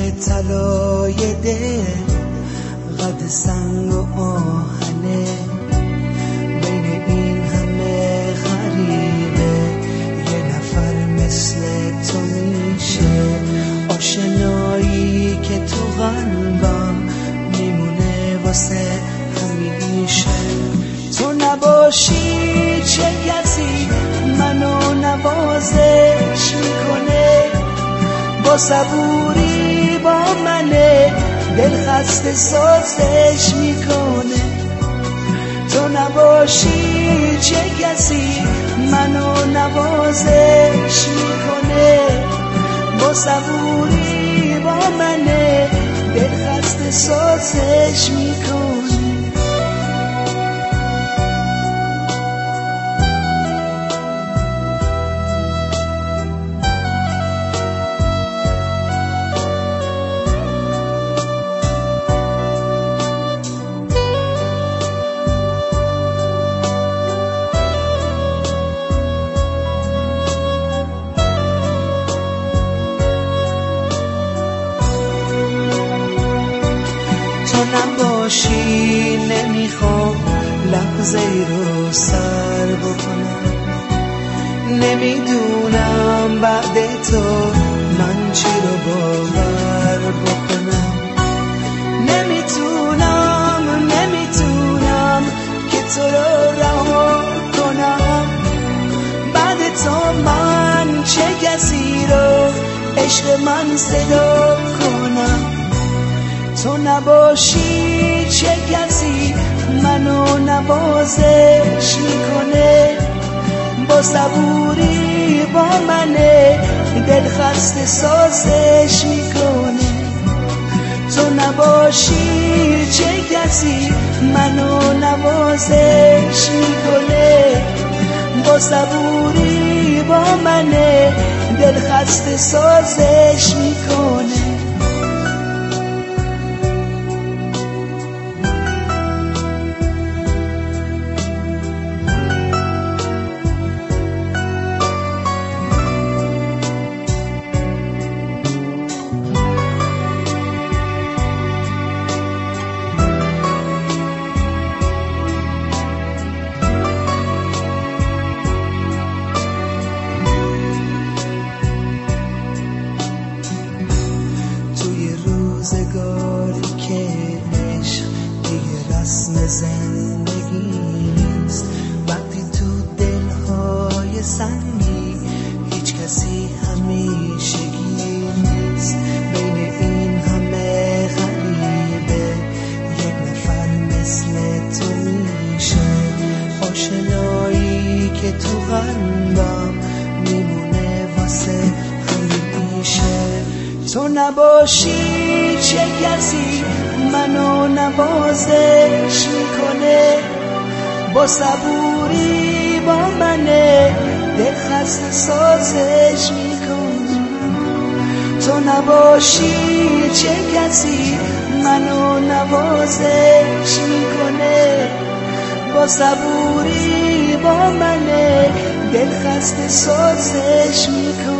طلای دل قد سنگ و آهنه، بین این همه غریبه یه نفر مثل تو میشه. آشنایی که تو قلبم میمونه واسه همیشه. تو نباشی چه کسی منو نوازش میکنه، با صبوری با منه دل خسته سازش میکنه. تو نباشی چه کسی منو نوازش میکنه، با صبوری با منه دل خسته سازش میکنه. تو نباشی نمیخوام لحظه ای رو سر بکنم، نمیدونم بعد تو من چی رو باور بکنم. نمیتونم که تو رو رها کنم، بعد تو من چه کسی رو عشق من صدا کنم. تو نباشی چه کسی منو نوازش میکنه، با صبوری با منه دل خسته سازش میکنه. تو نباشی چه کسی منو نوازش میکنه، با صبوری با منه دل خسته سازش میکنه. روزگاری که عشق دیگه رسم زندگی نیست، وقتی تو دلهای سنگی هیچ کسی همیشگی نیست. بین این همه غریبه یک نفر مثل تو میشه. آشنایی که تو قلبم میمونه واسه همیشه. تو نباشی چه کسی منو نوازش میکنه، با صبوری با منه دل خسته سازش میکنه. تو نباشی چه کسی منو نوازش میکنه، با صبوری با منه دل خسته سازش میکنه.